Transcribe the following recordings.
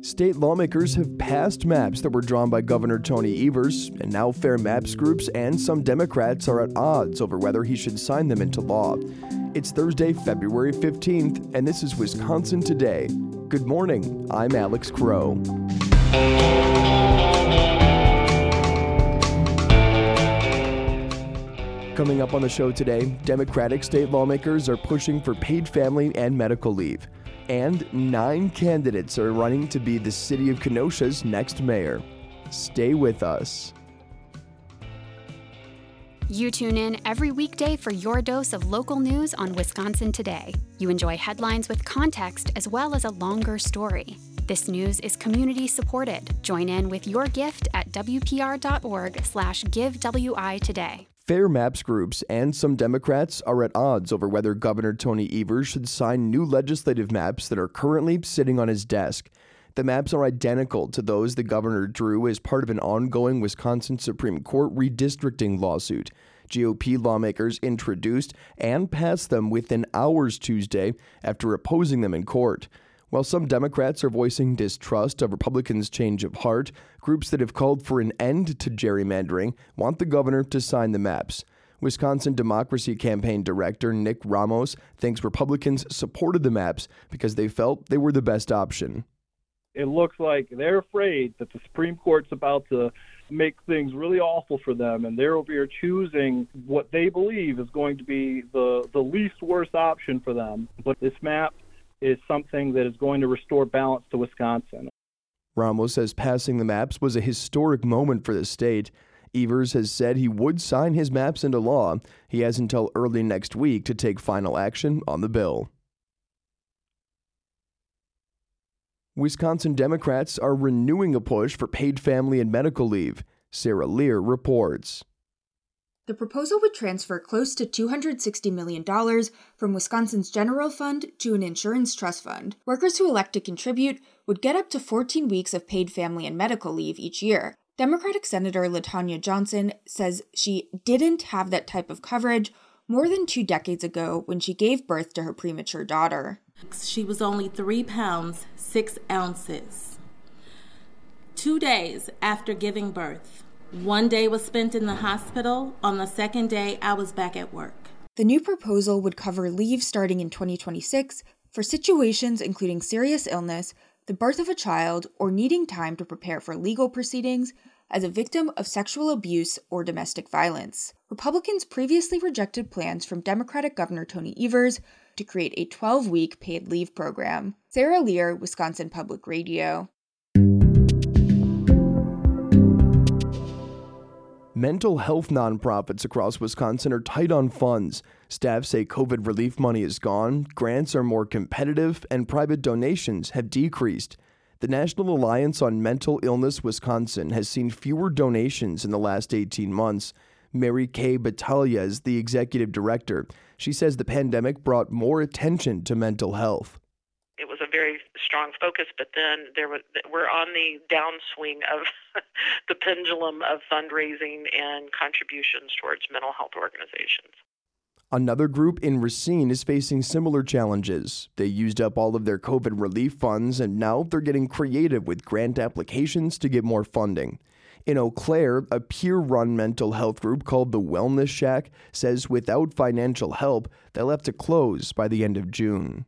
State lawmakers have passed maps that were drawn by Governor Tony Evers, and now Fair Maps groups and some Democrats are at odds over whether he should sign them into law. It's Thursday, February 15th, and this is Wisconsin Today. Good morning, I'm Alex Crow. Coming up on the show today, Democratic state lawmakers are pushing for paid family and medical leave. And 9 candidates are running to be the city of Kenosha's next mayor. Stay with us. You tune in every weekday for your dose of local news on Wisconsin Today. You enjoy headlines with context as well as a longer story. This news is community supported. Join in with your gift at wpr.org/givewi today. Fair Maps groups and some Democrats are at odds over whether Governor Tony Evers should sign new legislative maps that are currently sitting on his desk. The maps are identical to those the governor drew as part of an ongoing Wisconsin Supreme Court redistricting lawsuit. GOP lawmakers introduced and passed them within hours Tuesday after opposing them in court. While some Democrats are voicing distrust of Republicans' change of heart, groups that have called for an end to gerrymandering want the governor to sign the maps. Wisconsin Democracy Campaign Director Nick Ramos thinks Republicans supported the maps because they felt they were the best option. It looks like they're afraid that the Supreme Court's about to make things really awful for them, and they're over here choosing what they believe is going to be the least worst option for them. But this map is something that is going to restore balance to Wisconsin. Ramos says passing the maps was a historic moment for the state. Evers has said he would sign his maps into law. He has until early next week to take final action on the bill. Wisconsin Democrats are renewing a push for paid family and medical leave. Sarah Lear reports. The proposal would transfer close to $260 million from Wisconsin's general fund to an insurance trust fund. Workers who elect to contribute would get up to 14 weeks of paid family and medical leave each year. Democratic Senator LaTanya Johnson says she didn't have that type of coverage more than 2 decades ago when she gave birth to her premature daughter. She was only 3 pounds, 6 ounces. 2 days after giving birth, 1 day was spent in the hospital. On the second day, I was back at work. The new proposal would cover leave starting in 2026 for situations including serious illness, the birth of a child, or needing time to prepare for legal proceedings as a victim of sexual abuse or domestic violence. Republicans previously rejected plans from Democratic Governor Tony Evers to create a 12-week paid leave program. Sarah Lear, Wisconsin Public Radio. Mental health nonprofits across Wisconsin are tight on funds. Staff say COVID relief money is gone, grants are more competitive, and private donations have decreased. The National Alliance on Mental Illness Wisconsin has seen fewer donations in the last 18 months. Mary Kay Battaglia is the executive director. She says the pandemic brought more attention to mental health. It was a very strong focus, but then we're on the downswing of the pendulum of fundraising and contributions towards mental health organizations. Another group in Racine is facing similar challenges. They used up all of their COVID relief funds, and now they're getting creative with grant applications to get more funding. In Eau Claire, a peer-run mental health group called the Wellness Shack says without financial help, they'll have to close by the end of June.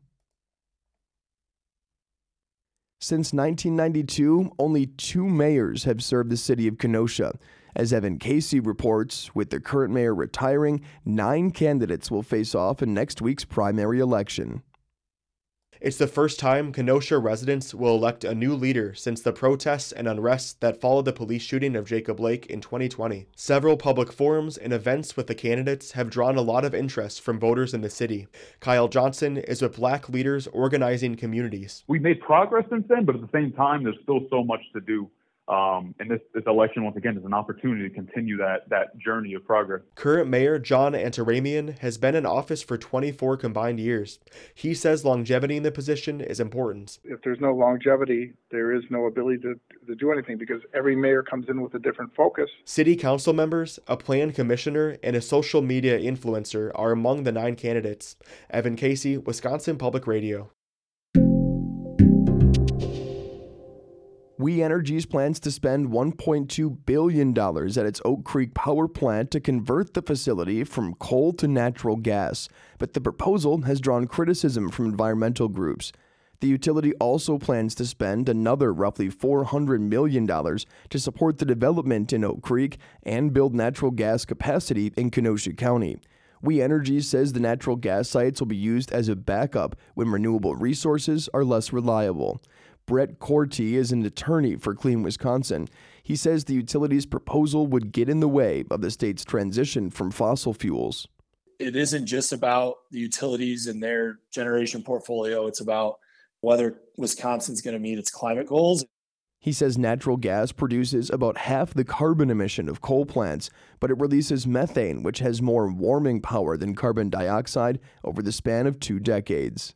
Since 1992, only 2 mayors have served the city of Kenosha. As Evan Casey reports, with the current mayor retiring, 9 candidates will face off in next week's primary election. It's the first time Kenosha residents will elect a new leader since the protests and unrest that followed the police shooting of Jacob Blake in 2020. Several public forums and events with the candidates have drawn a lot of interest from voters in the city. Kyle Johnson is with Black Leaders Organizing Communities. We've made progress since then, but at the same time, there's still so much to do. And this election, once again, is an opportunity to continue that journey of progress. Current Mayor John Antaramian has been in office for 24 combined years. He says longevity in the position is important. If there's no longevity, there is no ability to do anything because every mayor comes in with a different focus. City council members, a plan commissioner, and a social media influencer are among the 9 candidates. Evan Casey, Wisconsin Public Radio. We Energies plans to spend $1.2 billion at its Oak Creek power plant to convert the facility from coal to natural gas, but the proposal has drawn criticism from environmental groups. The utility also plans to spend another roughly $400 million to support the development in Oak Creek and build natural gas capacity in Kenosha County. We Energies says the natural gas sites will be used as a backup when renewable resources are less reliable. Brett Corti is an attorney for Clean Wisconsin. He says the utility's proposal would get in the way of the state's transition from fossil fuels. It isn't just about the utilities and their generation portfolio. It's about whether Wisconsin's going to meet its climate goals. He says natural gas produces about half the carbon emission of coal plants, but it releases methane, which has more warming power than carbon dioxide over the span of 2 decades.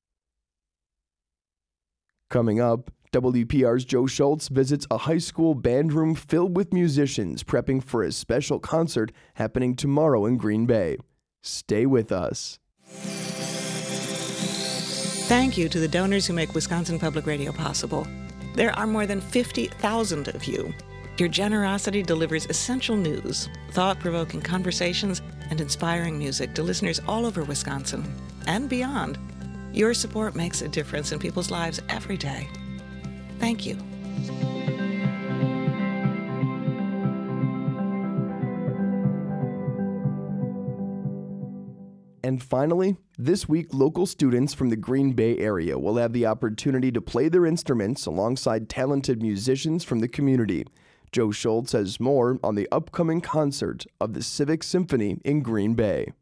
Coming up, WPR's Joe Schultz visits a high school band room filled with musicians prepping for a special concert happening tomorrow in Green Bay. Stay with us. Thank you to the donors who make Wisconsin Public Radio possible. There are more than 50,000 of you. Your generosity delivers essential news, thought-provoking conversations, and inspiring music to listeners all over Wisconsin and beyond. Your support makes a difference in people's lives every day. Thank you. And finally, this week, local students from the Green Bay area will have the opportunity to play their instruments alongside talented musicians from the community. Joe Schultz has more on the upcoming concert of the Civic Symphony in Green Bay.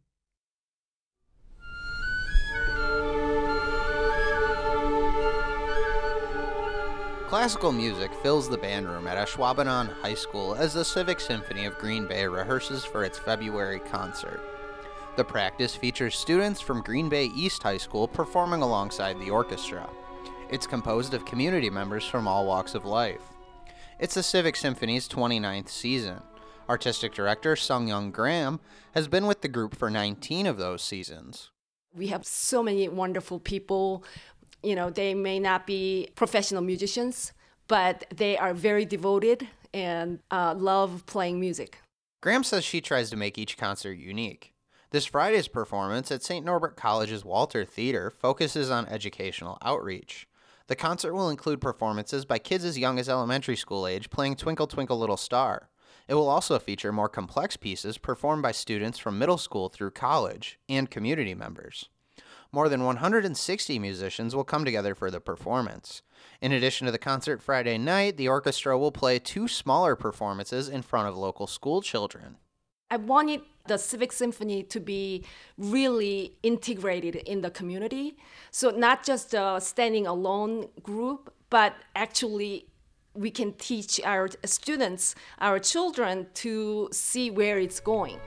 Classical music fills the band room at Ashwaubenon High School as the Civic Symphony of Green Bay rehearses for its February concert. The practice features students from Green Bay East High School performing alongside the orchestra. It's composed of community members from all walks of life. It's the Civic Symphony's 29th season. Artistic director Sung-Young Graham has been with the group for 19 of those seasons. We have so many wonderful people. You know, they may not be professional musicians, but they are very devoted and love playing music. Graham says she tries to make each concert unique. This Friday's performance at St. Norbert College's Walter Theater focuses on educational outreach. The concert will include performances by kids as young as elementary school age playing Twinkle Twinkle Little Star. It will also feature more complex pieces performed by students from middle school through college and community members. More than 160 musicians will come together for the performance. In addition to the concert Friday night, the orchestra will play 2 smaller performances in front of local school children. I wanted the Civic Symphony to be really integrated in the community. So not just a standing alone group, but actually we can teach our students, our children, to see where it's going.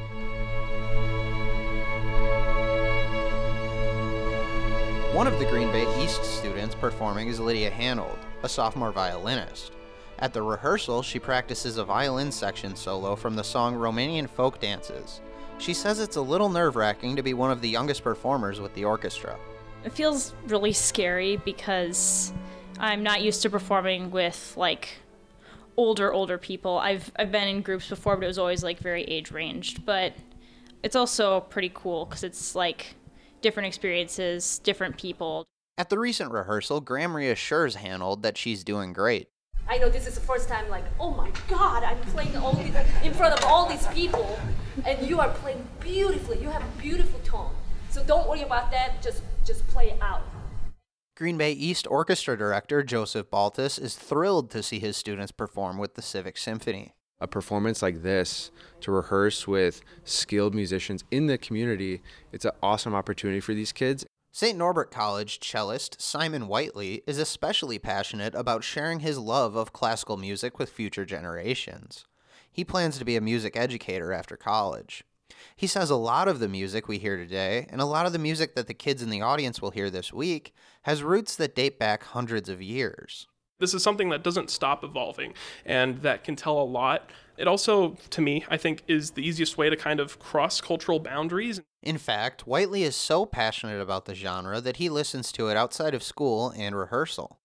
One of the Green Bay East students performing is Lydia Hanold, a sophomore violinist. At the rehearsal, she practices a violin section solo from the song Romanian Folk Dances. She says it's a little nerve-wracking to be one of the youngest performers with the orchestra. It feels really scary because I'm not used to performing with older people. I've been in groups before, but it was always very age ranged. But it's also pretty cool because it's different experiences, different people. At the recent rehearsal, Graham reassures Hanold that she's doing great. I know this is the first time, oh my God, I'm playing in front of all these people, and you are playing beautifully. You have a beautiful tone. So don't worry about that, just play it out. Green Bay East Orchestra Director Joseph Baltus is thrilled to see his students perform with the Civic Symphony. A performance like this, to rehearse with skilled musicians in the community, it's an awesome opportunity for these kids. St. Norbert College cellist Simon Whiteley is especially passionate about sharing his love of classical music with future generations. He plans to be a music educator after college. He says a lot of the music we hear today, and a lot of the music that the kids in the audience will hear this week, has roots that date back hundreds of years. This is something that doesn't stop evolving and that can tell a lot. It also, to me, I think is the easiest way to kind of cross cultural boundaries. In fact, Whiteley is so passionate about the genre that he listens to it outside of school and rehearsal.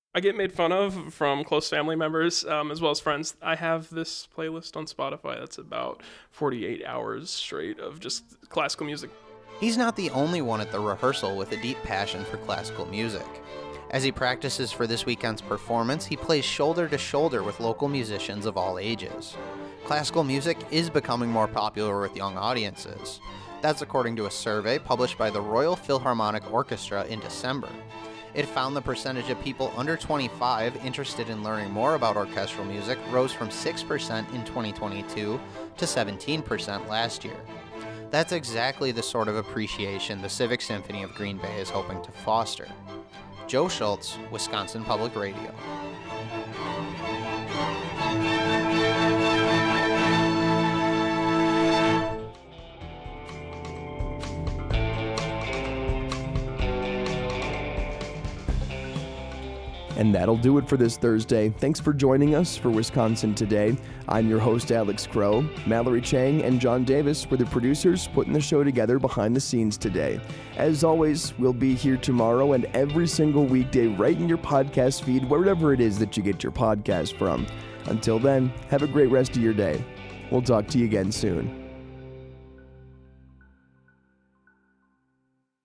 I get made fun of from close family members as well as friends. I have this playlist on Spotify that's about 48 hours straight of just classical music. He's not the only one at the rehearsal with a deep passion for classical music. As he practices for this weekend's performance, he plays shoulder to shoulder with local musicians of all ages. Classical music is becoming more popular with young audiences. That's according to a survey published by the Royal Philharmonic Orchestra in December. It found the percentage of people under 25 interested in learning more about orchestral music rose from 6% in 2022 to 17% last year. That's exactly the sort of appreciation the Civic Symphony of Green Bay is hoping to foster. Joe Schultz, Wisconsin Public Radio. And that'll do it for this Thursday. Thanks for joining us for Wisconsin Today. I'm your host, Alex Crow. Mallory Chang and John Davis were the producers putting the show together behind the scenes today. As always, we'll be here tomorrow and every single weekday right in your podcast feed, wherever it is that you get your podcast from. Until then, have a great rest of your day. We'll talk to you again soon.